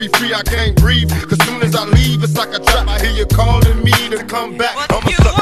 be free, I can't breathe. Cause soon as I leave, it's like a trap. I hear you calling me to come back. I'm a sucker.